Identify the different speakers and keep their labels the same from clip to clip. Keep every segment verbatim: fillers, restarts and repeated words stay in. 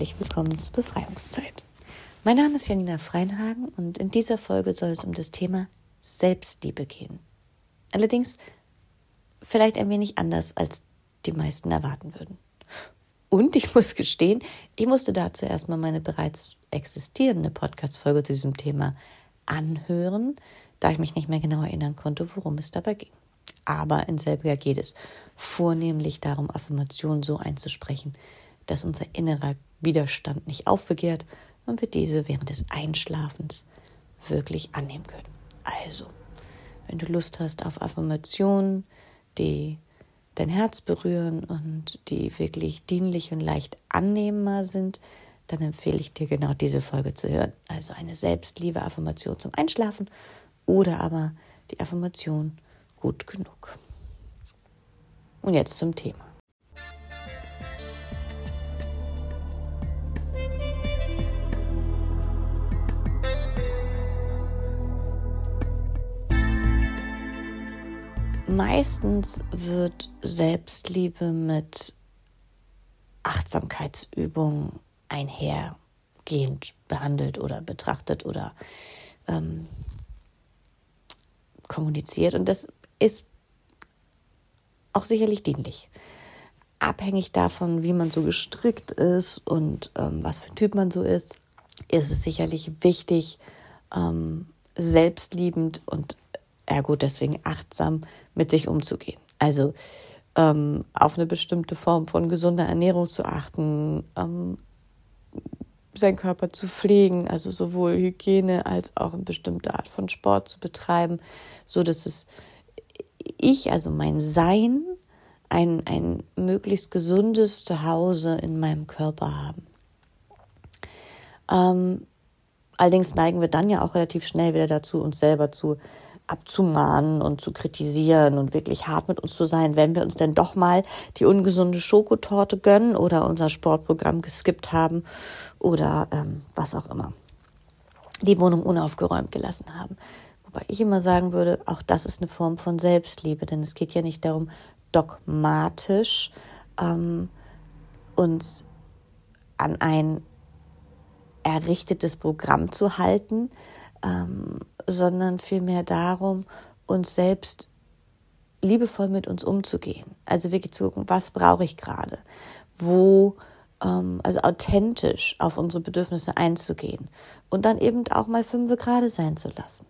Speaker 1: herzlich willkommen zur Befreiungszeit. Mein Name ist Janina Freinhagen und in dieser Folge soll es um das Thema Selbstliebe gehen. Allerdings vielleicht ein wenig anders, als die meisten erwarten würden. Und ich muss gestehen, ich musste dazu erstmal meine bereits existierende Podcast-Folge zu diesem Thema anhören, da ich mich nicht mehr genau erinnern konnte, worum es dabei ging. Aber in selbiger geht es vornehmlich darum, Affirmationen so einzusprechen, dass unser innerer Widerstand nicht aufbegehrt und wir diese während des Einschlafens wirklich annehmen können. Also, wenn du Lust hast auf Affirmationen, die dein Herz berühren und die wirklich dienlich und leicht annehmbar sind, dann empfehle ich dir genau diese Folge zu hören. Also eine Selbstliebe-Affirmation zum Einschlafen oder aber die Affirmation gut genug. Und jetzt zum Thema. Meistens wird Selbstliebe mit Achtsamkeitsübungen einhergehend behandelt oder betrachtet oder ähm, kommuniziert. Und das ist auch sicherlich dienlich. Abhängig davon, wie man so gestrickt ist und ähm, was für ein Typ man so ist, ist es sicherlich wichtig, ähm, selbstliebend und ergo deswegen achtsam mit sich umzugehen. Also ähm, auf eine bestimmte Form von gesunder Ernährung zu achten, ähm, seinen Körper zu pflegen, also sowohl Hygiene als auch eine bestimmte Art von Sport zu betreiben, so dass es ich, also mein Sein, ein, ein möglichst gesundes Zuhause in meinem Körper haben. Ähm, allerdings neigen wir dann ja auch relativ schnell wieder dazu, uns selber zu abzumahnen und zu kritisieren und wirklich hart mit uns zu sein, wenn wir uns denn doch mal die ungesunde Schokotorte gönnen oder unser Sportprogramm geskippt haben oder ähm, was auch immer. Die Wohnung unaufgeräumt gelassen haben. Wobei ich immer sagen würde, auch das ist eine Form von Selbstliebe, denn es geht ja nicht darum, dogmatisch ähm, uns an ein errichtetes Programm zu halten, ähm, sondern vielmehr darum, uns selbst liebevoll mit uns umzugehen. Also wirklich zu gucken, was brauche ich gerade? Wo, ähm, also authentisch auf unsere Bedürfnisse einzugehen und dann eben auch mal fünfe gerade sein zu lassen.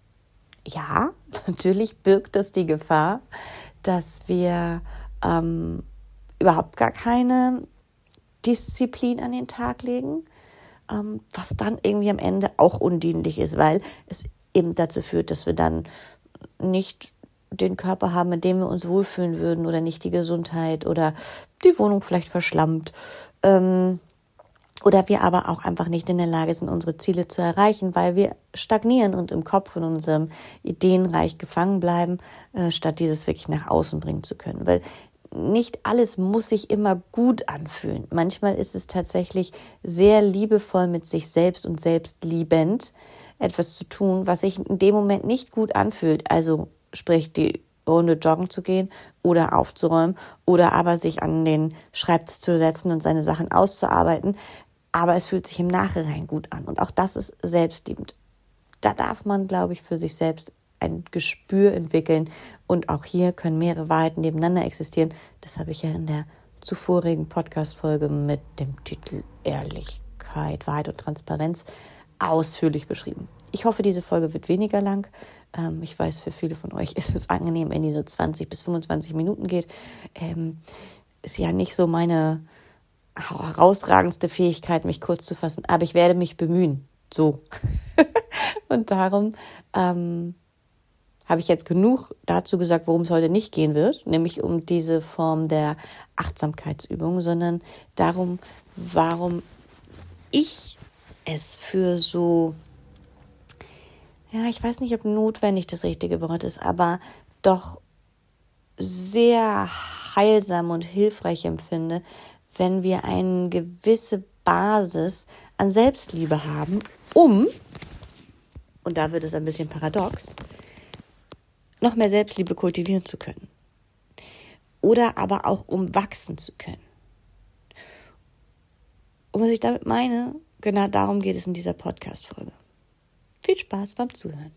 Speaker 1: Ja, natürlich birgt das die Gefahr, dass wir ähm, überhaupt gar keine Disziplin an den Tag legen, ähm, was dann irgendwie am Ende auch undienlich ist, weil es eben dazu führt, dass wir dann nicht den Körper haben, in dem wir uns wohlfühlen würden oder nicht die Gesundheit oder die Wohnung vielleicht verschlammt ähm, oder wir aber auch einfach nicht in der Lage sind, unsere Ziele zu erreichen, weil wir stagnieren und im Kopf in unserem Ideenreich gefangen bleiben, äh, statt dieses wirklich nach außen bringen zu können, weil nicht alles muss sich immer gut anfühlen. Manchmal ist es tatsächlich sehr liebevoll mit sich selbst und selbstliebend etwas zu tun, was sich in dem Moment nicht gut anfühlt. Also sprich, die Runde joggen zu gehen oder aufzuräumen oder aber sich an den Schreibtisch zu setzen und seine Sachen auszuarbeiten. Aber es fühlt sich im Nachhinein gut an. Und auch das ist selbstliebend. Da darf man, glaube ich, für sich selbst ein Gespür entwickeln. Und auch hier können mehrere Wahrheiten nebeneinander existieren. Das habe ich ja in der zuvorigen Podcast-Folge mit dem Titel Ehrlichkeit, Wahrheit und Transparenz ausführlich beschrieben. Ich hoffe, diese Folge wird weniger lang. Ähm, ich weiß, für viele von euch ist es angenehm, wenn die so zwanzig bis fünfundzwanzig Minuten geht. Ähm, ist ja nicht so meine herausragendste Fähigkeit, mich kurz zu fassen, aber ich werde mich bemühen. So. Und darum ähm, habe ich jetzt genug dazu gesagt, worum es heute nicht gehen wird, nämlich um diese Form der Achtsamkeitsübung, sondern darum, warum ich es für so, ja, ich weiß nicht, ob notwendig das richtige Wort ist, aber doch sehr heilsam und hilfreich empfinde, wenn wir eine gewisse Basis an Selbstliebe haben, um, und da wird es ein bisschen paradox, noch mehr Selbstliebe kultivieren zu können. Oder aber auch um wachsen zu können. Und was ich damit meine, genau darum geht es in dieser Podcast-Folge. Viel Spaß beim Zuhören.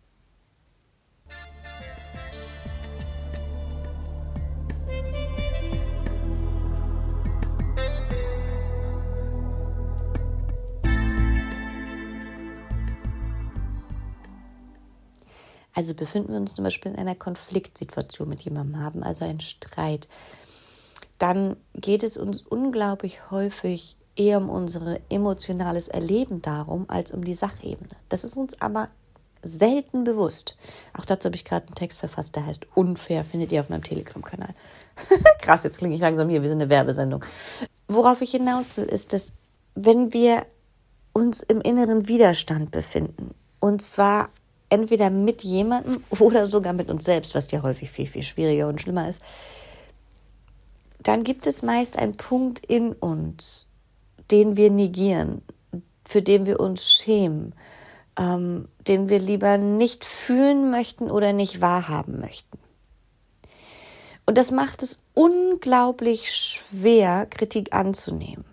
Speaker 1: Also befinden wir uns zum Beispiel in einer Konfliktsituation mit jemandem, haben also einen Streit, dann geht es uns unglaublich häufig eher um unser emotionales Erleben darum, als um die Sachebene. Das ist uns aber selten bewusst. Auch dazu habe ich gerade einen Text verfasst, der heißt Unfair, findet ihr auf meinem Telegram-Kanal. Krass, jetzt klinge ich langsam hier, wir sind eine Werbesendung. Worauf ich hinaus will, ist, dass wenn wir uns im inneren Widerstand befinden, und zwar entweder mit jemandem oder sogar mit uns selbst, was ja häufig viel, viel schwieriger und schlimmer ist, dann gibt es meist einen Punkt in uns, den wir negieren, für den wir uns schämen, ähm, den wir lieber nicht fühlen möchten oder nicht wahrhaben möchten. Und das macht es unglaublich schwer, Kritik anzunehmen.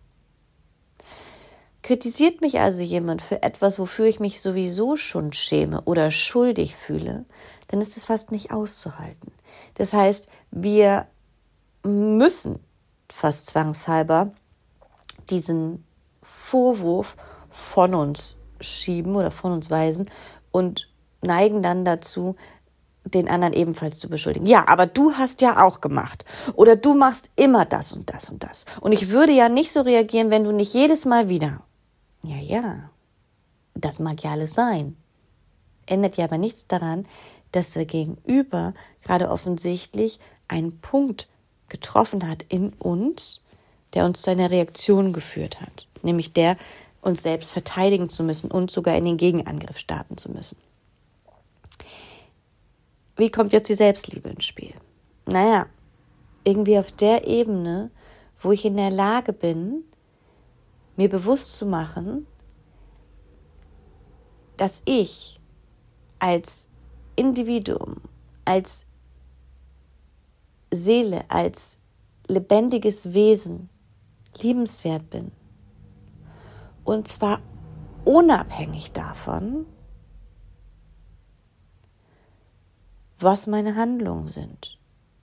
Speaker 1: Kritisiert mich also jemand für etwas, wofür ich mich sowieso schon schäme oder schuldig fühle, dann ist es fast nicht auszuhalten. Das heißt, wir müssen fast zwangshalber diesen Vorwurf von uns schieben oder von uns weisen und neigen dann dazu, den anderen ebenfalls zu beschuldigen. Ja, aber du hast ja auch gemacht. Oder du machst immer das und das und das. Und ich würde ja nicht so reagieren, wenn du nicht jedes Mal wieder. Ja, ja, das mag ja alles sein. Ändert ja aber nichts daran, dass der Gegenüber gerade offensichtlich einen Punkt getroffen hat in uns, der uns zu einer Reaktion geführt hat. Nämlich der, uns selbst verteidigen zu müssen und sogar in den Gegenangriff starten zu müssen. Wie kommt jetzt die Selbstliebe ins Spiel? Naja, irgendwie auf der Ebene, wo ich in der Lage bin, mir bewusst zu machen, dass ich als Individuum, als Seele, als lebendiges Wesen liebenswert bin. Und zwar unabhängig davon, was meine Handlungen sind,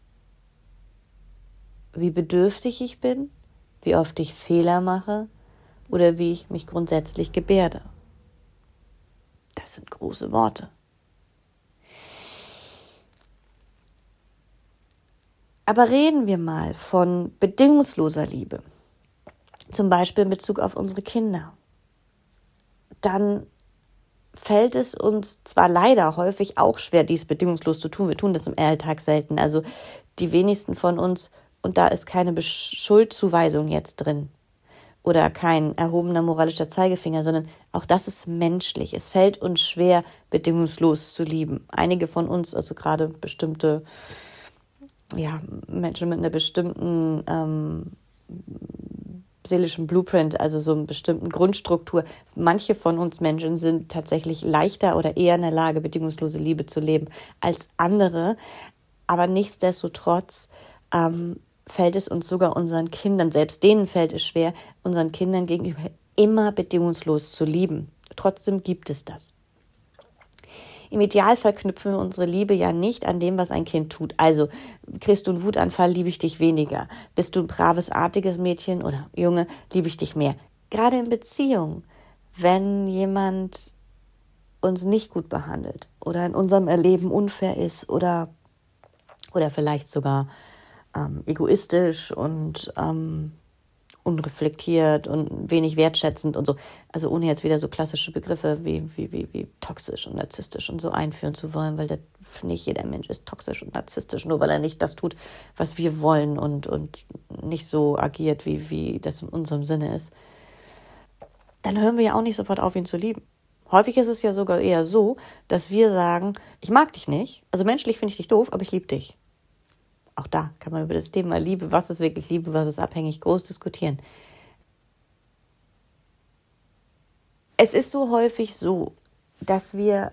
Speaker 1: wie bedürftig ich bin, wie oft ich Fehler mache oder wie ich mich grundsätzlich gebärde. Das sind große Worte. Aber reden wir mal von bedingungsloser Liebe, zum Beispiel in Bezug auf unsere Kinder. Dann fällt es uns zwar leider häufig auch schwer, dies bedingungslos zu tun. Wir tun das im Alltag selten. Also die wenigsten von uns, und da ist keine Schuldzuweisung jetzt drin oder kein erhobener moralischer Zeigefinger, sondern auch das ist menschlich. Es fällt uns schwer, bedingungslos zu lieben. Einige von uns, also gerade bestimmte ja, Menschen mit einer bestimmten ähm, seelischen Blueprint, also so einer bestimmten Grundstruktur. Manche von uns Menschen sind tatsächlich leichter oder eher in der Lage, bedingungslose Liebe zu leben als andere. Aber nichtsdestotrotz ähm, fällt es uns sogar unseren Kindern, selbst denen fällt es schwer, unseren Kindern gegenüber immer bedingungslos zu lieben. Trotzdem gibt es das. Im Idealfall knüpfen wir unsere Liebe ja nicht an dem, was ein Kind tut. Also, kriegst du einen Wutanfall, liebe ich dich weniger. Bist du ein braves, artiges Mädchen oder Junge, liebe ich dich mehr. Gerade in Beziehungen, wenn jemand uns nicht gut behandelt oder in unserem Erleben unfair ist oder, oder vielleicht sogar ähm, egoistisch und ähm, unreflektiert und wenig wertschätzend und so. Also ohne jetzt wieder so klassische Begriffe wie, wie, wie, wie toxisch und narzisstisch und so einführen zu wollen, weil das, nicht jeder Mensch ist toxisch und narzisstisch, nur weil er nicht das tut, was wir wollen und, und nicht so agiert, wie, wie das in unserem Sinne ist. Dann hören wir ja auch nicht sofort auf, ihn zu lieben. Häufig ist es ja sogar eher so, dass wir sagen, ich mag dich nicht, also menschlich finde ich dich doof, aber ich liebe dich. Auch da kann man über das Thema Liebe, was ist wirklich Liebe, was ist abhängig, groß diskutieren. Es ist so häufig so, dass wir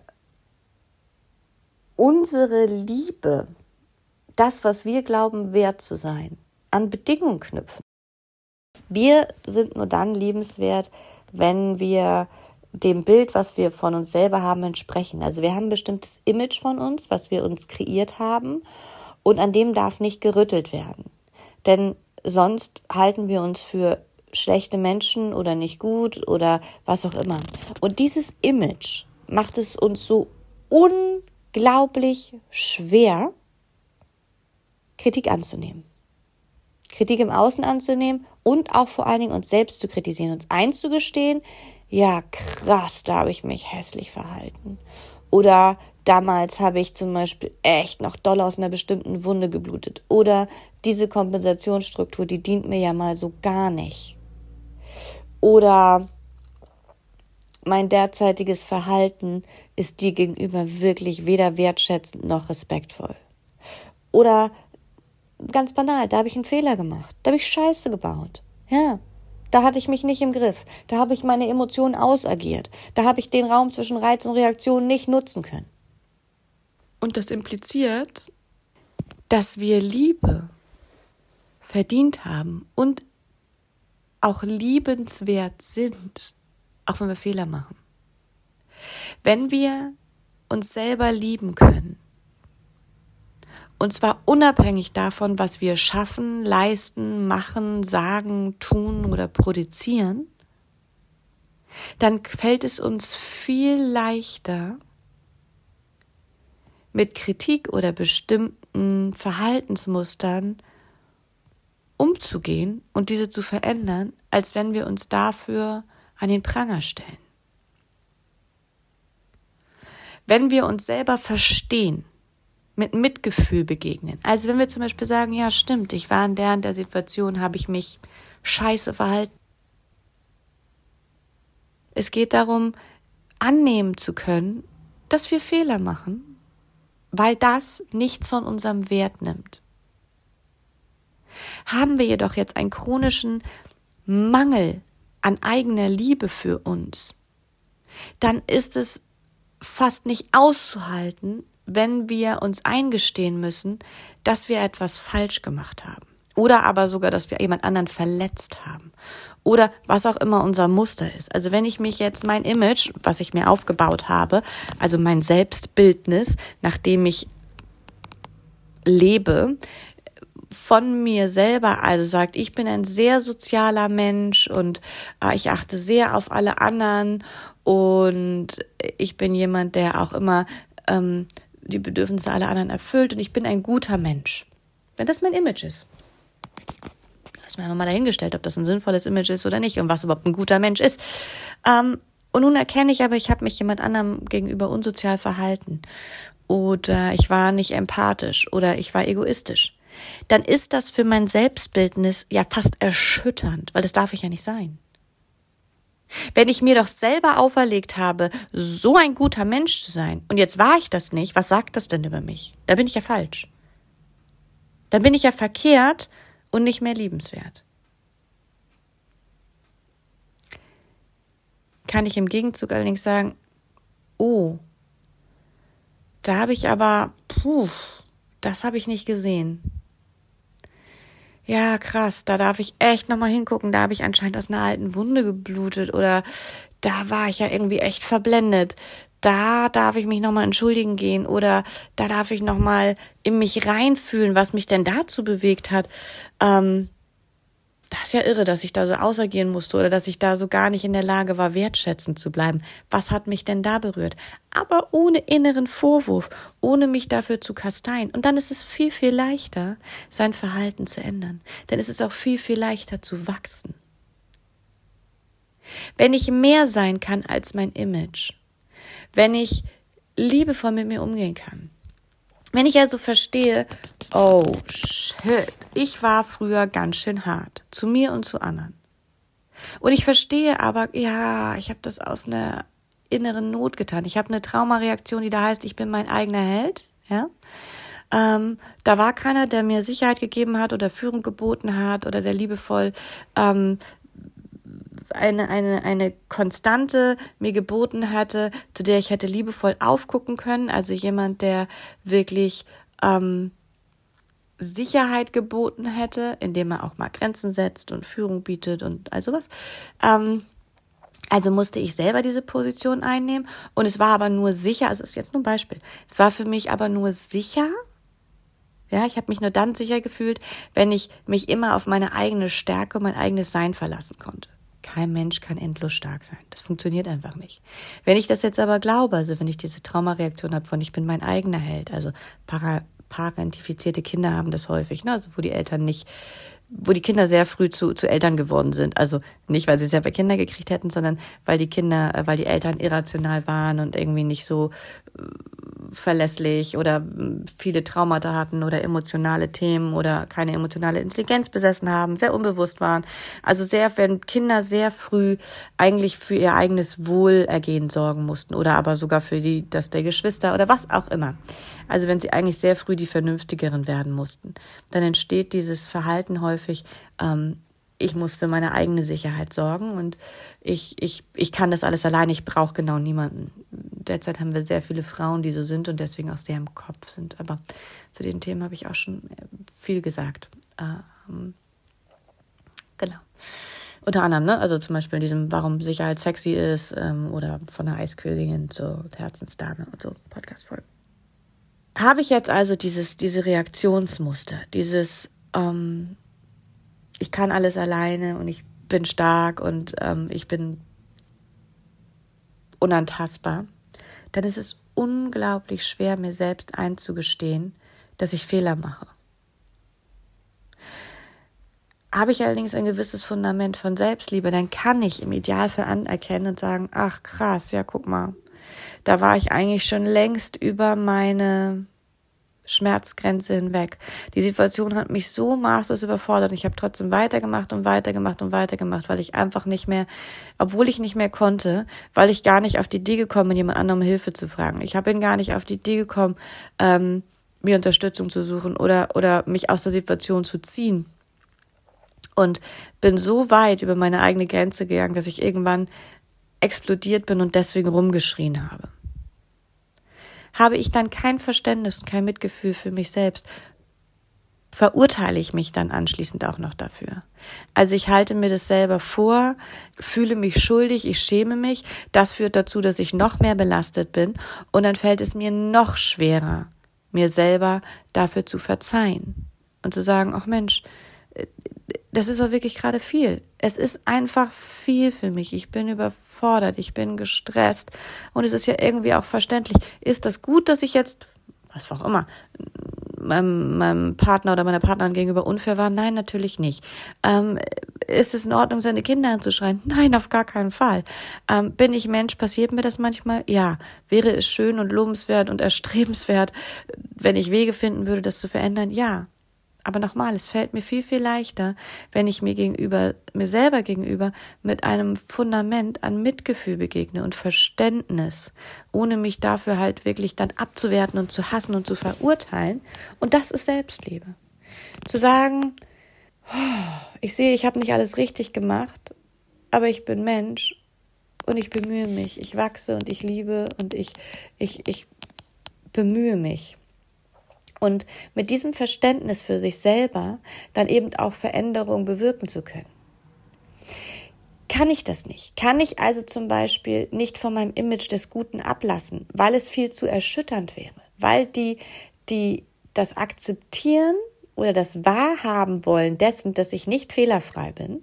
Speaker 1: unsere Liebe, das, was wir glauben, wert zu sein, an Bedingungen knüpfen. Wir sind nur dann liebenswert, wenn wir dem Bild, was wir von uns selber haben, entsprechen. Also wir haben ein bestimmtes Image von uns, was wir uns kreiert haben, und an dem darf nicht gerüttelt werden. Denn sonst halten wir uns für schlechte Menschen oder nicht gut oder was auch immer. Und dieses Image macht es uns so unglaublich schwer, Kritik anzunehmen. Kritik im Außen anzunehmen und auch vor allen Dingen uns selbst zu kritisieren, uns einzugestehen, ja krass, da habe ich mich hässlich verhalten. Oder damals habe ich zum Beispiel echt noch doll aus einer bestimmten Wunde geblutet. Oder diese Kompensationsstruktur, die dient mir ja mal so gar nicht. Oder mein derzeitiges Verhalten ist dir gegenüber wirklich weder wertschätzend noch respektvoll. Oder ganz banal, da habe ich einen Fehler gemacht. Da habe ich Scheiße gebaut. Ja, da hatte ich mich nicht im Griff. Da habe ich meine Emotionen ausagiert. Da habe ich den Raum zwischen Reiz und Reaktion nicht nutzen können. Und das impliziert, dass wir Liebe verdient haben und auch liebenswert sind, auch wenn wir Fehler machen. Wenn wir uns selber lieben können, und zwar unabhängig davon, was wir schaffen, leisten, machen, sagen, tun oder produzieren, dann fällt es uns viel leichter, mit Kritik oder bestimmten Verhaltensmustern umzugehen und diese zu verändern, als wenn wir uns dafür an den Pranger stellen. Wenn wir uns selber verstehen, mit Mitgefühl begegnen. Also wenn wir zum Beispiel sagen, ja stimmt, ich war in der und der Situation, habe ich mich scheiße verhalten. Es geht darum, annehmen zu können, dass wir Fehler machen, weil das nichts von unserem Wert nimmt. Haben wir jedoch jetzt einen chronischen Mangel an eigener Liebe für uns, dann ist es fast nicht auszuhalten, wenn wir uns eingestehen müssen, dass wir etwas falsch gemacht haben. Oder aber sogar, dass wir jemand anderen verletzt haben. Oder was auch immer unser Muster ist. Also wenn ich mich jetzt mein Image, was ich mir aufgebaut habe, also mein Selbstbildnis, nachdem ich lebe, von mir selber, also sagt, ich bin ein sehr sozialer Mensch und äh, ich achte sehr auf alle anderen und ich bin jemand, der auch immer ähm, die Bedürfnisse aller anderen erfüllt und ich bin ein guter Mensch. Wenn das mein Image ist. Das ist mir einfach mal dahingestellt, ob das ein sinnvolles Image ist oder nicht und was überhaupt ein guter Mensch ist. Ähm, und nun erkenne ich aber, ich habe mich jemand anderem gegenüber unsozial verhalten oder ich war nicht empathisch oder ich war egoistisch. Dann ist das für mein Selbstbildnis ja fast erschütternd, weil das darf ich ja nicht sein. Wenn ich mir doch selber auferlegt habe, so ein guter Mensch zu sein, und jetzt war ich das nicht, was sagt das denn über mich? Da bin ich ja falsch. Dann bin ich ja verkehrt und nicht mehr liebenswert. Kann ich im Gegenzug allerdings sagen, oh, da habe ich aber, puh, das habe ich nicht gesehen. Ja, krass, da darf ich echt nochmal hingucken, da habe ich anscheinend aus einer alten Wunde geblutet oder da war ich ja irgendwie echt verblendet. Da darf ich mich nochmal entschuldigen gehen oder da darf ich nochmal in mich reinfühlen, was mich denn dazu bewegt hat. Ähm, das ist ja irre, dass ich da so ausagieren musste oder dass ich da so gar nicht in der Lage war, wertschätzend zu bleiben. Was hat mich denn da berührt? Aber ohne inneren Vorwurf, ohne mich dafür zu kasteien. Und dann ist es viel, viel leichter, sein Verhalten zu ändern. Dann ist es auch viel, viel leichter zu wachsen. Wenn ich mehr sein kann als mein Image, wenn ich liebevoll mit mir umgehen kann, wenn ich also verstehe, oh shit, ich war früher ganz schön hart, zu mir und zu anderen. Und ich verstehe aber, ja, ich habe das aus einer inneren Not getan. Ich habe eine Traumareaktion, die da heißt, ich bin mein eigener Held. Ja, ähm, da war keiner, der mir Sicherheit gegeben hat oder Führung geboten hat oder der liebevoll ähm, eine eine eine Konstante mir geboten hatte, zu der ich hätte liebevoll aufgucken können. Also jemand, der wirklich ähm, Sicherheit geboten hätte, indem er auch mal Grenzen setzt und Führung bietet und all sowas. Ähm, also musste ich selber diese Position einnehmen und es war aber nur sicher, also das ist jetzt nur ein Beispiel, es war für mich aber nur sicher, ja, ich habe mich nur dann sicher gefühlt, wenn ich mich immer auf meine eigene Stärke und mein eigenes Sein verlassen konnte. Kein Mensch kann endlos stark sein. Das funktioniert einfach nicht. Wenn ich das jetzt aber glaube, also wenn ich diese Traumareaktion habe von ich bin mein eigener Held, also para, parentifizierte Kinder haben das häufig, ne? Also wo die Eltern nicht, wo die Kinder sehr früh zu, zu Eltern geworden sind. Also nicht, weil sie selber Kinder gekriegt hätten, sondern weil die Kinder, weil die Eltern irrational waren und irgendwie nicht so verlässlich oder viele Traumata hatten oder emotionale Themen oder keine emotionale Intelligenz besessen haben, sehr unbewusst waren. Also sehr, wenn Kinder sehr früh eigentlich für ihr eigenes Wohlergehen sorgen mussten oder aber sogar für die, das der Geschwister oder was auch immer. Also wenn sie eigentlich sehr früh die Vernünftigeren werden mussten, dann entsteht dieses Verhalten häufig, ähm, ich muss für meine eigene Sicherheit sorgen und ich, ich, ich kann das alles alleine, ich brauche genau niemanden. Derzeit haben wir sehr viele Frauen, die so sind und deswegen auch sehr im Kopf sind. Aber zu den Themen habe ich auch schon viel gesagt. Ähm, genau. Unter anderem, ne? Also zum Beispiel in diesem, warum Sicherheit sexy ist ähm, oder von der Eiskönigin zur Herzensdame und so Podcast-Folgen. Habe ich jetzt also dieses, diese Reaktionsmuster, dieses ähm, ich kann alles alleine und ich bin stark und ähm, ich bin unantastbar, dann ist es unglaublich schwer, mir selbst einzugestehen, dass ich Fehler mache. Habe ich allerdings ein gewisses Fundament von Selbstliebe, dann kann ich im Idealfall anerkennen und sagen, ach krass, ja guck mal, da war ich eigentlich schon längst über meine Schmerzgrenze hinweg. Die Situation hat mich so maßlos überfordert. Ich habe trotzdem weitergemacht und weitergemacht und weitergemacht, weil ich einfach nicht mehr, obwohl ich nicht mehr konnte, weil ich gar nicht auf die Idee gekommen bin, jemand anderem Hilfe zu fragen. Ich bin gar nicht auf die Idee gekommen, ähm, mir Unterstützung zu suchen oder, oder mich aus der Situation zu ziehen. Und bin so weit über meine eigene Grenze gegangen, dass ich irgendwann explodiert bin und deswegen rumgeschrien habe. Habe ich dann kein Verständnis und kein Mitgefühl für mich selbst, verurteile ich mich dann anschließend auch noch dafür. Also ich halte mir das selber vor, fühle mich schuldig, ich schäme mich. Das führt dazu, dass ich noch mehr belastet bin und dann fällt es mir noch schwerer, mir selber dafür zu verzeihen und zu sagen, ach Mensch, das ist auch wirklich gerade viel. Es ist einfach viel für mich. Ich bin überfordert, ich bin gestresst und es ist ja irgendwie auch verständlich. Ist das gut, dass ich jetzt, was auch immer, meinem, meinem Partner oder meiner Partnerin gegenüber unfair war? Nein, natürlich nicht. Ähm, ist es in Ordnung, seine Kinder anzuschreien? Nein, auf gar keinen Fall. Ähm, bin ich Mensch? Passiert mir das manchmal? Ja. Wäre es schön und lobenswert und erstrebenswert, wenn ich Wege finden würde, das zu verändern? Ja. Aber nochmal, es fällt mir viel, viel leichter, wenn ich mir gegenüber, mir selber gegenüber mit einem Fundament an Mitgefühl begegne und Verständnis, ohne mich dafür halt wirklich dann abzuwerten und zu hassen und zu verurteilen. Und das ist Selbstliebe. Zu sagen, ich sehe, ich habe nicht alles richtig gemacht, aber ich bin Mensch und ich bemühe mich. Ich wachse und ich liebe und ich, ich, ich bemühe mich. Und mit diesem Verständnis für sich selber dann eben auch Veränderungen bewirken zu können. Kann ich das nicht? Kann ich also zum Beispiel nicht von meinem Image des Guten ablassen, weil es viel zu erschütternd wäre, weil die, die das Akzeptieren oder das Wahrhaben wollen dessen, dass ich nicht fehlerfrei bin,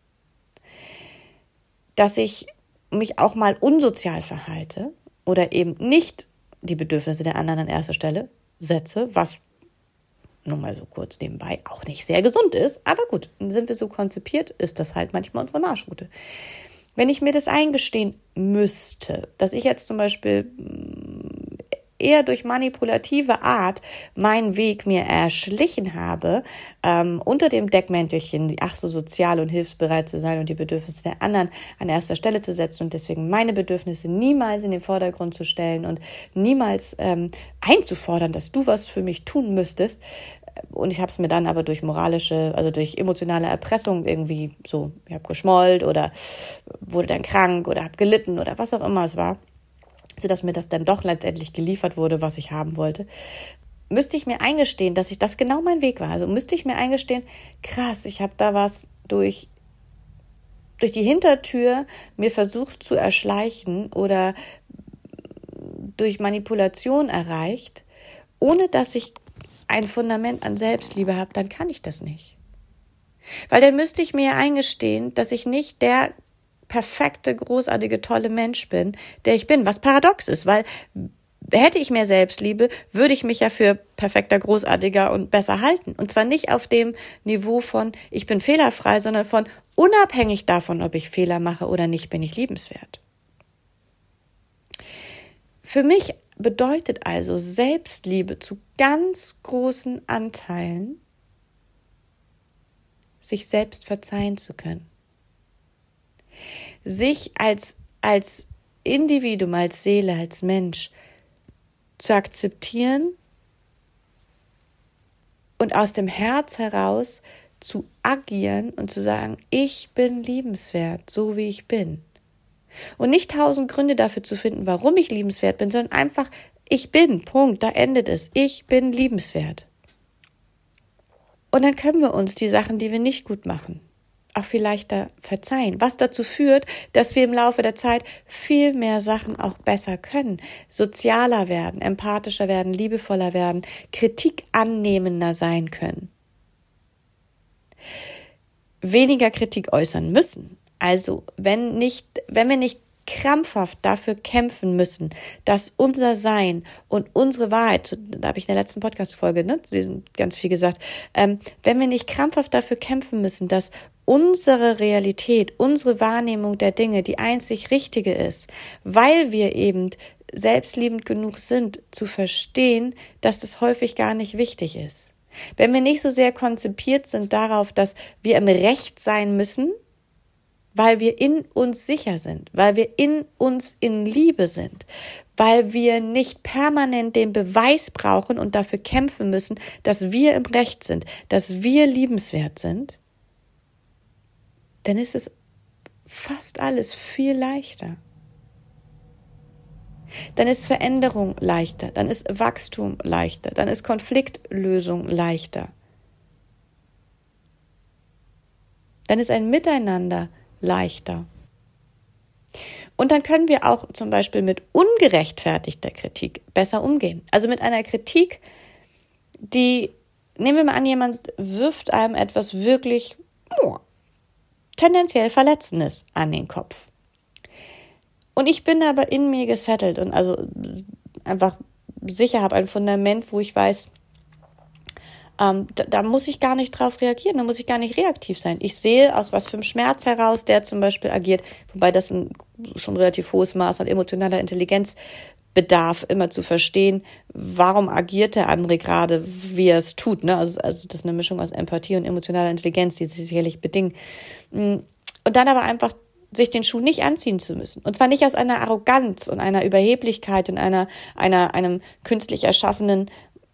Speaker 1: dass ich mich auch mal unsozial verhalte oder eben nicht die Bedürfnisse der anderen an erster Stelle setze, was nur mal so kurz nebenbei auch nicht sehr gesund ist, aber gut, sind wir so konzipiert, ist das halt manchmal unsere Marschroute. Wenn ich mir das eingestehen müsste, dass ich jetzt zum Beispiel eher durch manipulative Art meinen Weg mir erschlichen habe, ähm, unter dem Deckmäntelchen, ach so sozial und hilfsbereit zu sein und die Bedürfnisse der anderen an erster Stelle zu setzen und deswegen meine Bedürfnisse niemals in den Vordergrund zu stellen und niemals ähm, einzufordern, dass du was für mich tun müsstest. Und ich habe es mir dann aber durch moralische, also durch emotionale Erpressung irgendwie so, ich habe geschmollt oder wurde dann krank oder habe gelitten oder was auch immer es war, sodass mir das dann doch letztendlich geliefert wurde, was ich haben wollte. müsste ich mir eingestehen, dass ich das genau mein Weg war. Also müsste ich mir eingestehen, krass, ich habe da was durch, durch die Hintertür mir versucht zu erschleichen oder durch Manipulation erreicht, ohne dass ich ein Fundament an Selbstliebe habe, dann kann ich das nicht. Weil dann müsste ich mir eingestehen, dass ich nicht der perfekte, großartige, tolle Mensch bin, der ich bin, was paradox ist, weil hätte ich mehr Selbstliebe, würde ich mich ja für perfekter, großartiger und besser halten. Und zwar nicht auf dem Niveau von, ich bin fehlerfrei, sondern von unabhängig davon, ob ich Fehler mache oder nicht, bin ich liebenswert. Für mich bedeutet also Selbstliebe zu ganz großen Anteilen, sich selbst verzeihen zu können. Sich als, als Individuum, als Seele, als Mensch zu akzeptieren und aus dem Herz heraus zu agieren und zu sagen, ich bin liebenswert, so wie ich bin. Und nicht tausend Gründe dafür zu finden, warum ich liebenswert bin, sondern einfach, ich bin, Punkt, da endet es. Ich bin liebenswert. Und dann können wir uns die Sachen, die wir nicht gut machen, auch viel leichter verzeihen, was dazu führt, dass wir im Laufe der Zeit viel mehr Sachen auch besser können, sozialer werden, empathischer werden, liebevoller werden, kritikannehmender sein können, weniger Kritik äußern müssen. Also wenn nicht, wenn wir nicht krampfhaft dafür kämpfen müssen, dass unser Sein und unsere Wahrheit, da habe ich in der letzten Podcast-Folge ne, ganz viel gesagt, ähm, wenn wir nicht krampfhaft dafür kämpfen müssen, dass unsere Realität, unsere Wahrnehmung der Dinge die einzig richtige ist, weil wir eben selbstliebend genug sind, zu verstehen, dass das häufig gar nicht wichtig ist. Wenn wir nicht so sehr konzipiert sind darauf, dass wir im Recht sein müssen, weil wir in uns sicher sind, weil wir in uns in Liebe sind, weil wir nicht permanent den Beweis brauchen und dafür kämpfen müssen, dass wir im Recht sind, dass wir liebenswert sind, dann ist es fast alles viel leichter. Dann ist Veränderung leichter, dann ist Wachstum leichter, dann ist Konfliktlösung leichter. Dann ist ein Miteinander leichter. Und dann können wir auch zum Beispiel mit ungerechtfertigter Kritik besser umgehen. Also mit einer Kritik, die, nehmen wir mal an, jemand wirft einem etwas wirklich oh, tendenziell Verletzendes an den Kopf. Und ich bin aber in mir gesettelt und also einfach sicher habe ein Fundament, wo ich weiß, Ähm, da, da muss ich gar nicht drauf reagieren, da muss ich gar nicht reaktiv sein. Ich sehe, aus was für einem Schmerz heraus der zum Beispiel agiert, wobei das ein schon relativ hohes Maß an emotionaler Intelligenz bedarf, immer zu verstehen, warum agiert der andere gerade, wie er es tut. Ne? Also, also das ist eine Mischung aus Empathie und emotionaler Intelligenz, die sich sicherlich bedingen. Und dann aber einfach sich den Schuh nicht anziehen zu müssen. Und zwar nicht aus einer Arroganz und einer Überheblichkeit und einer, einer, einem künstlich erschaffenen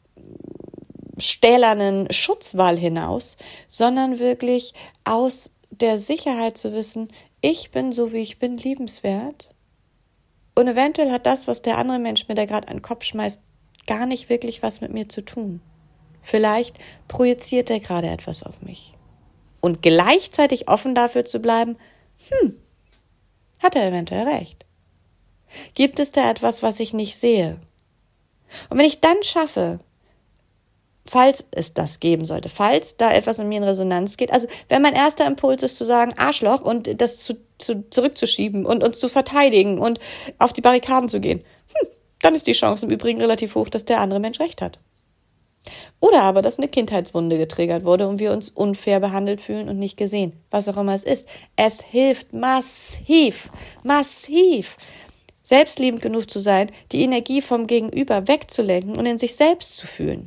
Speaker 1: stählernen Schutzwall hinaus, sondern wirklich aus der Sicherheit zu wissen, ich bin so, wie ich bin, liebenswert. Und eventuell hat das, was der andere Mensch mir da gerade an den Kopf schmeißt, gar nicht wirklich was mit mir zu tun. Vielleicht projiziert er gerade etwas auf mich. Und gleichzeitig offen dafür zu bleiben, hm, hat er eventuell recht. Gibt es da etwas, was ich nicht sehe? Und wenn ich dann schaffe, falls es das geben sollte, falls da etwas in mir in Resonanz geht. Also wenn mein erster Impuls ist zu sagen, Arschloch und das zu, zu, zurückzuschieben und uns zu verteidigen und auf die Barrikaden zu gehen, hm, dann ist die Chance im Übrigen relativ hoch, dass der andere Mensch recht hat. Oder aber, dass eine Kindheitswunde getriggert wurde und wir uns unfair behandelt fühlen und nicht gesehen, was auch immer es ist. Es hilft massiv, massiv, selbstliebend genug zu sein, die Energie vom Gegenüber wegzulenken und in sich selbst zu fühlen.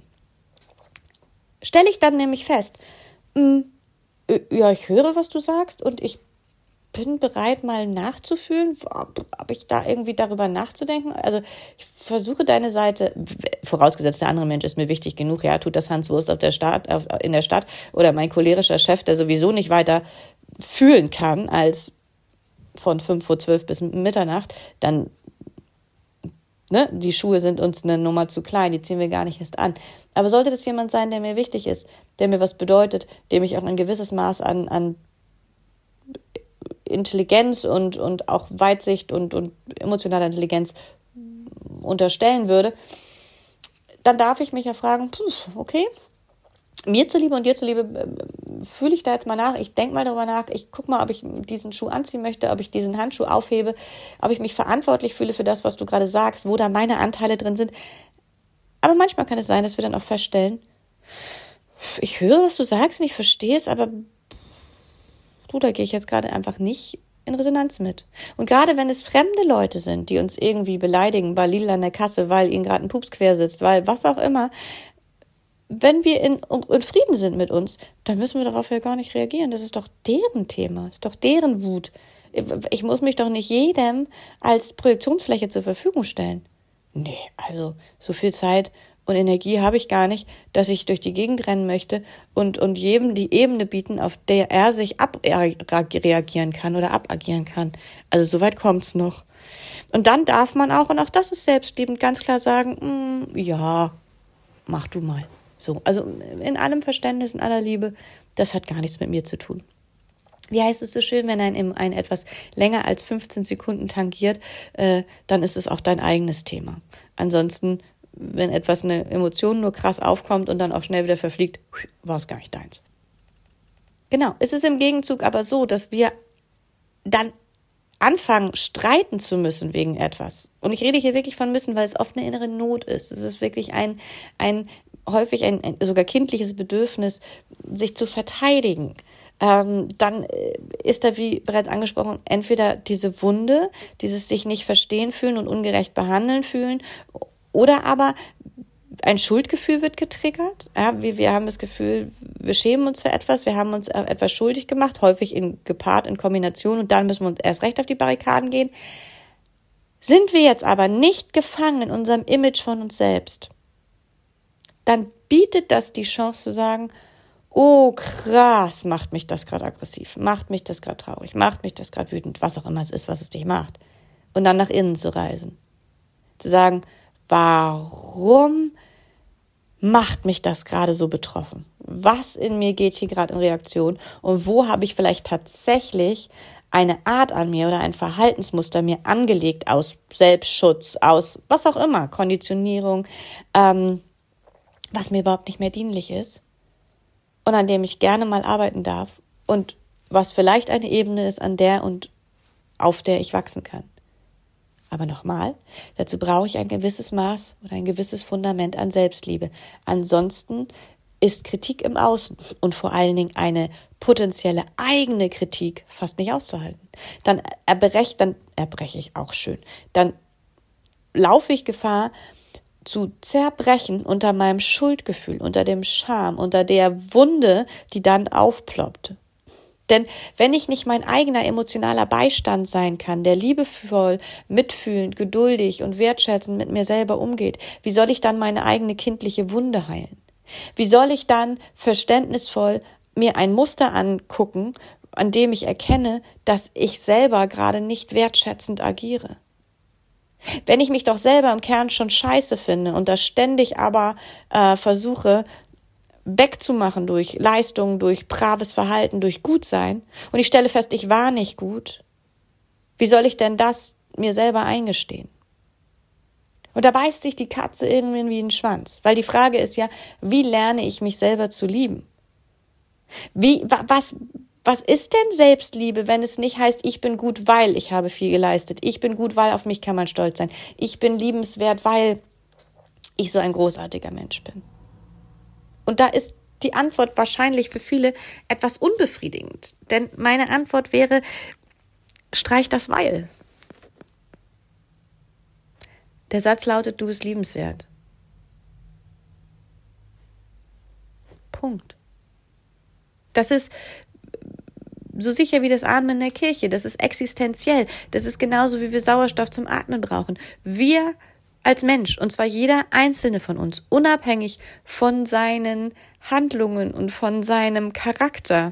Speaker 1: Stelle ich dann nämlich fest, mh, ja, ich höre, was du sagst und ich bin bereit, mal nachzufühlen, ob ich da irgendwie darüber nachzudenken. Also ich versuche deine Seite, vorausgesetzt der andere Mensch ist mir wichtig genug, ja, tut das Hans Wurst auf der Stadt, auf, in der Stadt oder mein cholerischer Chef, der sowieso nicht weiter fühlen kann als von fünf vor zwölf bis Mitternacht, dann Ne? Die Schuhe sind uns eine Nummer zu klein, die ziehen wir gar nicht erst an. Aber sollte das jemand sein, der mir wichtig ist, der mir was bedeutet, dem ich auch ein gewisses Maß an, an Intelligenz und, und auch Weitsicht und, und emotionale Intelligenz unterstellen würde, dann darf ich mich ja fragen, okay, mir zuliebe und dir zuliebe fühle ich da jetzt mal nach, ich denke mal darüber nach, ich gucke mal, ob ich diesen Schuh anziehen möchte, ob ich diesen Handschuh aufhebe, ob ich mich verantwortlich fühle für das, was du gerade sagst, wo da meine Anteile drin sind. Aber manchmal kann es sein, dass wir dann auch feststellen, ich höre, was du sagst und ich verstehe es, aber du, da gehe ich jetzt gerade einfach nicht in Resonanz mit. Und gerade wenn es fremde Leute sind, die uns irgendwie beleidigen, weil Lidl an der Kasse, weil ihnen gerade ein Pups quer sitzt, weil was auch immer, wenn wir in, in Frieden sind mit uns, dann müssen wir darauf ja gar nicht reagieren. Das ist doch deren Thema, ist doch deren Wut. Ich muss mich doch nicht jedem als Projektionsfläche zur Verfügung stellen. Nee, also so viel Zeit und Energie habe ich gar nicht, dass ich durch die Gegend rennen möchte und, und jedem die Ebene bieten, auf der er sich abreagieren kann oder abagieren kann. Also soweit kommt's noch. Und dann darf man auch, und auch das ist selbstliebend, ganz klar sagen, ja, mach du mal. So, also in allem Verständnis, in aller Liebe, das hat gar nichts mit mir zu tun. Wie heißt es so schön, wenn ein, ein etwas länger als fünfzehn Sekunden tangiert, äh, dann ist es auch dein eigenes Thema. Ansonsten, wenn etwas, eine Emotion nur krass aufkommt und dann auch schnell wieder verfliegt, war es gar nicht deins. Genau, es ist im Gegenzug aber so, dass wir dann anfangen, streiten zu müssen wegen etwas. Und ich rede hier wirklich von müssen, weil es oft eine innere Not ist. Es ist wirklich ein, ein häufig ein, ein sogar kindliches Bedürfnis, sich zu verteidigen. Ähm, dann ist da, wie bereits angesprochen, entweder diese Wunde, dieses sich nicht verstehen fühlen und ungerecht behandeln fühlen, oder aber ein Schuldgefühl wird getriggert. Ja, wir, wir haben das Gefühl, wir schämen uns für etwas, wir haben uns etwas schuldig gemacht, häufig in, gepaart in Kombination, und dann müssen wir uns erst recht auf die Barrikaden gehen. Sind wir jetzt aber nicht gefangen in unserem Image von uns selbst, dann bietet das die Chance zu sagen, oh krass, macht mich das gerade aggressiv, macht mich das gerade traurig, macht mich das gerade wütend, was auch immer es ist, was es dich macht. Und dann nach innen zu reisen. Zu sagen, warum macht mich das gerade so betroffen? Was in mir geht hier gerade in Reaktion? Und wo habe ich vielleicht tatsächlich eine Art an mir oder ein Verhaltensmuster mir angelegt aus Selbstschutz, aus was auch immer, Konditionierung, ähm, was mir überhaupt nicht mehr dienlich ist und an dem ich gerne mal arbeiten darf und was vielleicht eine Ebene ist, an der und auf der ich wachsen kann. Aber nochmal, dazu brauche ich ein gewisses Maß oder ein gewisses Fundament an Selbstliebe. Ansonsten ist Kritik im Außen und vor allen Dingen eine potenzielle eigene Kritik fast nicht auszuhalten. Dann erbreche, dann erbreche ich auch schön. Dann laufe ich Gefahr, zu zerbrechen unter meinem Schuldgefühl, unter dem Scham, unter der Wunde, die dann aufploppt. Denn wenn ich nicht mein eigener emotionaler Beistand sein kann, der liebevoll, mitfühlend, geduldig und wertschätzend mit mir selber umgeht, wie soll ich dann meine eigene kindliche Wunde heilen? Wie soll ich dann verständnisvoll mir ein Muster angucken, an dem ich erkenne, dass ich selber gerade nicht wertschätzend agiere? Wenn ich mich doch selber im Kern schon scheiße finde und das ständig aber äh, versuche wegzumachen durch Leistung, durch braves Verhalten, durch Gutsein und ich stelle fest, ich war nicht gut, wie soll ich denn das mir selber eingestehen? Und da beißt sich die Katze irgendwie wie ein Schwanz, weil die Frage ist ja, wie lerne ich mich selber zu lieben? Wie, was, was ist denn Selbstliebe, wenn es nicht heißt, ich bin gut, weil ich habe viel geleistet, ich bin gut, weil auf mich kann man stolz sein, ich bin liebenswert, weil ich so ein großartiger Mensch bin? Und da ist die Antwort wahrscheinlich für viele etwas unbefriedigend. Denn meine Antwort wäre, streich das weil. Der Satz lautet, du bist liebenswert. Punkt. Das ist so sicher wie das Atmen in der Kirche. Das ist existenziell. Das ist genauso, wie wir Sauerstoff zum Atmen brauchen. Wir als Mensch, und zwar jeder einzelne von uns, unabhängig von seinen Handlungen und von seinem Charakter,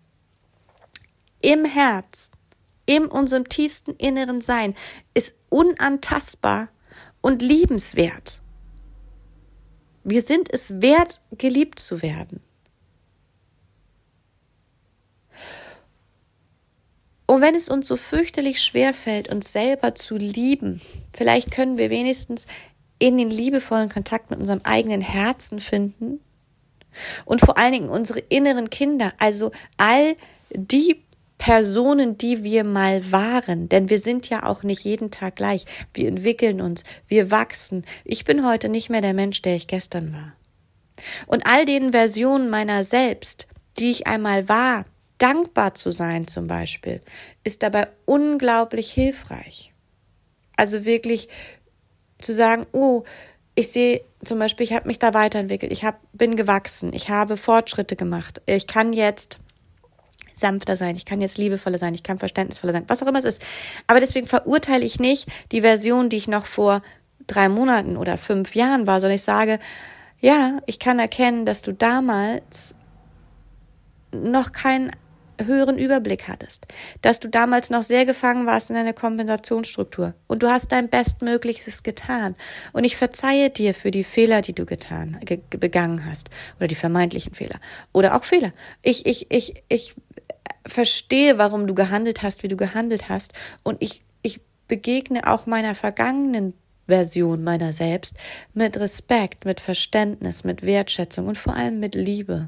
Speaker 1: im Herz, in unserem tiefsten inneren Sein, ist unantastbar und liebenswert. Wir sind es wert, geliebt zu werden. Und wenn es uns so fürchterlich schwerfällt, uns selber zu lieben, vielleicht können wir wenigstens in den liebevollen Kontakt mit unserem eigenen Herzen finden und vor allen Dingen unsere inneren Kinder, also all die Personen, die wir mal waren, denn wir sind ja auch nicht jeden Tag gleich. Wir entwickeln uns, wir wachsen. Ich bin heute nicht mehr der Mensch, der ich gestern war. Und all den Versionen meiner selbst, die ich einmal war, dankbar zu sein zum Beispiel, ist dabei unglaublich hilfreich. Also wirklich zu sagen, oh, ich sehe zum Beispiel, ich habe mich da weiterentwickelt, ich hab, bin gewachsen, ich habe Fortschritte gemacht, ich kann jetzt sanfter sein, ich kann jetzt liebevoller sein, ich kann verständnisvoller sein, was auch immer es ist. Aber deswegen verurteile ich nicht die Version, die ich noch vor drei Monaten oder fünf Jahren war, sondern ich sage, ja, ich kann erkennen, dass du damals noch keinen höheren Überblick hattest, dass du damals noch sehr gefangen warst in deiner Kompensationsstruktur und du hast dein Bestmöglichstes getan und ich verzeihe dir für die Fehler, die du getan, ge- begangen hast oder die vermeintlichen Fehler oder auch Fehler. Ich, ich, ich, ich verstehe, warum du gehandelt hast, wie du gehandelt hast und ich, ich begegne auch meiner vergangenen Version meiner selbst mit Respekt, mit Verständnis, mit Wertschätzung und vor allem mit Liebe.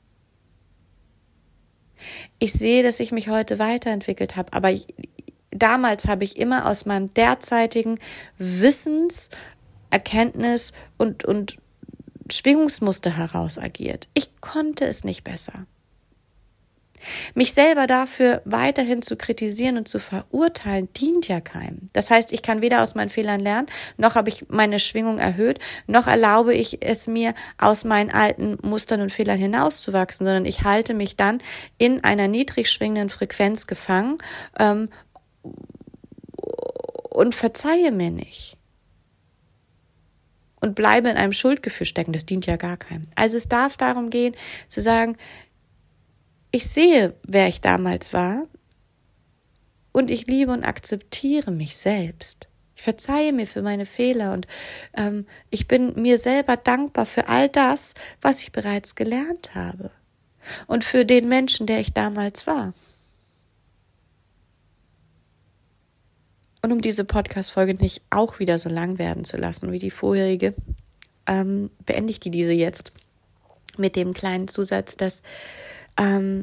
Speaker 1: Ich sehe, dass ich mich heute weiterentwickelt habe, aber damals habe ich immer aus meinem derzeitigen Wissens-, Erkenntnis- und, und Schwingungsmuster heraus agiert. Ich konnte es nicht besser. Mich selber dafür weiterhin zu kritisieren und zu verurteilen, dient ja keinem. Das heißt, ich kann weder aus meinen Fehlern lernen, noch habe ich meine Schwingung erhöht, noch erlaube ich es mir, aus meinen alten Mustern und Fehlern hinauszuwachsen, sondern ich halte mich dann in einer niedrig schwingenden Frequenz gefangen ähm, und verzeihe mir nicht. Und bleibe in einem Schuldgefühl stecken, das dient ja gar keinem. Also es darf darum gehen, zu sagen, ich sehe, wer ich damals war und ich liebe und akzeptiere mich selbst. Ich verzeihe mir für meine Fehler und ähm, ich bin mir selber dankbar für all das, was ich bereits gelernt habe und für den Menschen, der ich damals war. Und um diese Podcast-Folge nicht auch wieder so lang werden zu lassen wie die vorherige, ähm, beende ich die diese jetzt mit dem kleinen Zusatz, dass ähm,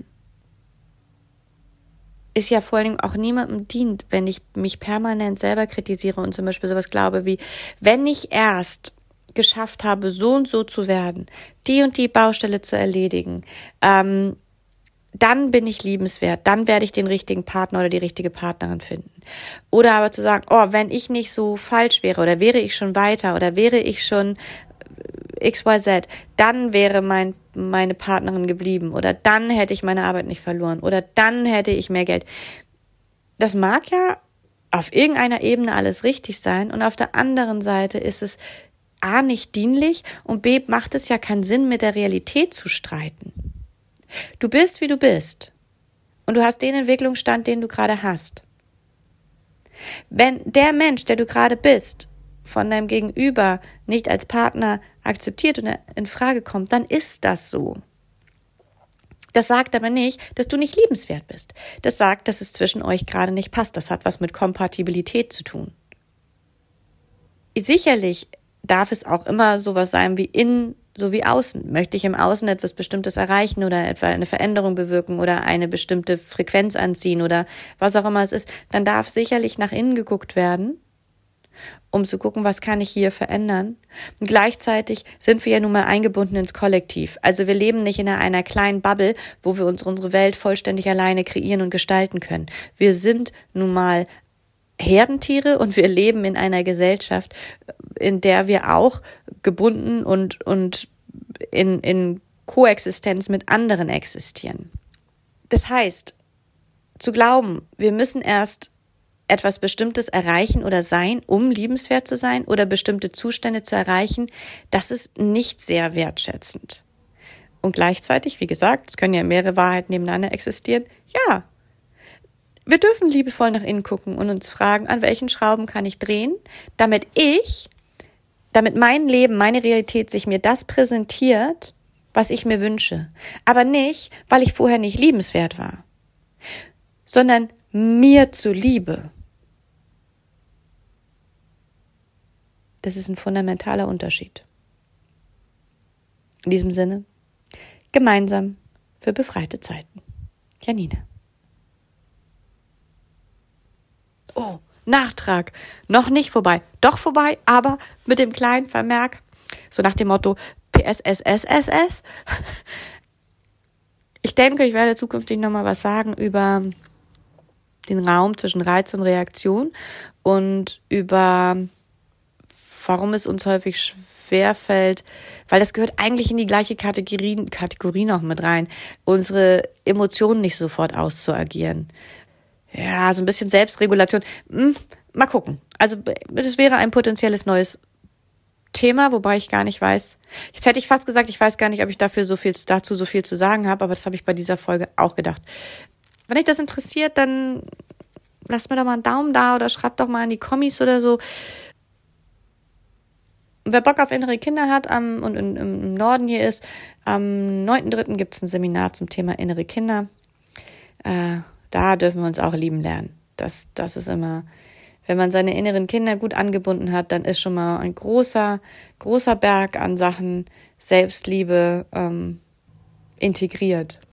Speaker 1: es ja vor allen Dingen auch niemandem dient, wenn ich mich permanent selber kritisiere und zum Beispiel sowas glaube wie, wenn ich erst geschafft habe, so und so zu werden, die und die Baustelle zu erledigen, ähm, dann bin ich liebenswert, dann werde ich den richtigen Partner oder die richtige Partnerin finden. Oder aber zu sagen, oh, wenn ich nicht so falsch wäre oder wäre ich schon weiter oder wäre ich schon X Y Z, dann wäre mein, meine Partnerin geblieben oder dann hätte ich meine Arbeit nicht verloren oder dann hätte ich mehr Geld. Das mag ja auf irgendeiner Ebene alles richtig sein und auf der anderen Seite ist es A, nicht dienlich und B, macht es ja keinen Sinn, mit der Realität zu streiten. Du bist, wie du bist und du hast den Entwicklungsstand, den du gerade hast. Wenn der Mensch, der du gerade bist, von deinem Gegenüber nicht als Partner akzeptiert und in Frage kommt, dann ist das so. Das sagt aber nicht, dass du nicht liebenswert bist. Das sagt, dass es zwischen euch gerade nicht passt. Das hat was mit Kompatibilität zu tun. Sicherlich darf es auch immer sowas sein wie innen sowie außen. Möchte ich im Außen etwas Bestimmtes erreichen oder etwa eine Veränderung bewirken oder eine bestimmte Frequenz anziehen oder was auch immer es ist, dann darf sicherlich nach innen geguckt werden, um zu gucken, was kann ich hier verändern. Und gleichzeitig sind wir ja nun mal eingebunden ins Kollektiv. Also wir leben nicht in einer kleinen Bubble, wo wir uns unsere Welt vollständig alleine kreieren und gestalten können. Wir sind nun mal Herdentiere und wir leben in einer Gesellschaft, in der wir auch gebunden und, und in, in Koexistenz mit anderen existieren. Das heißt, zu glauben, wir müssen erst etwas Bestimmtes erreichen oder sein, um liebenswert zu sein oder bestimmte Zustände zu erreichen, das ist nicht sehr wertschätzend. Und gleichzeitig, wie gesagt, es können ja mehrere Wahrheiten nebeneinander existieren, ja, wir dürfen liebevoll nach innen gucken und uns fragen, an welchen Schrauben kann ich drehen, damit ich damit mein Leben, meine Realität sich mir das präsentiert, was ich mir wünsche. Aber nicht, weil ich vorher nicht liebenswert war, sondern mir zuliebe. Das ist ein fundamentaler Unterschied. In diesem Sinne, gemeinsam für befreite Zeiten. Janine. Oh, Nachtrag. Noch nicht vorbei. Doch vorbei, aber mit dem kleinen Vermerk. So nach dem Motto P S S S S S. Ich denke, ich werde zukünftig nochmal was sagen über den Raum zwischen Reiz und Reaktion und über warum es uns häufig schwerfällt, weil das gehört eigentlich in die gleiche Kategorie, Kategorie noch mit rein, unsere Emotionen nicht sofort auszuagieren. Ja, so ein bisschen Selbstregulation. Hm, mal gucken. Also das wäre ein potenzielles neues Thema, wobei ich gar nicht weiß. Jetzt hätte ich fast gesagt, ich weiß gar nicht, ob ich dafür so viel, dazu so viel zu sagen habe, aber das habe ich bei dieser Folge auch gedacht. Wenn euch das interessiert, dann lasst mir doch mal einen Daumen da oder schreibt doch mal in die Kommis oder so. Wer Bock auf innere Kinder hat am, und in, im Norden hier ist, am neunten dritten gibt es ein Seminar zum Thema innere Kinder. Äh, da dürfen wir uns auch lieben lernen. Das, das ist immer, wenn man seine inneren Kinder gut angebunden hat, dann ist schon mal ein großer, großer Berg an Sachen Selbstliebe ähm, integriert.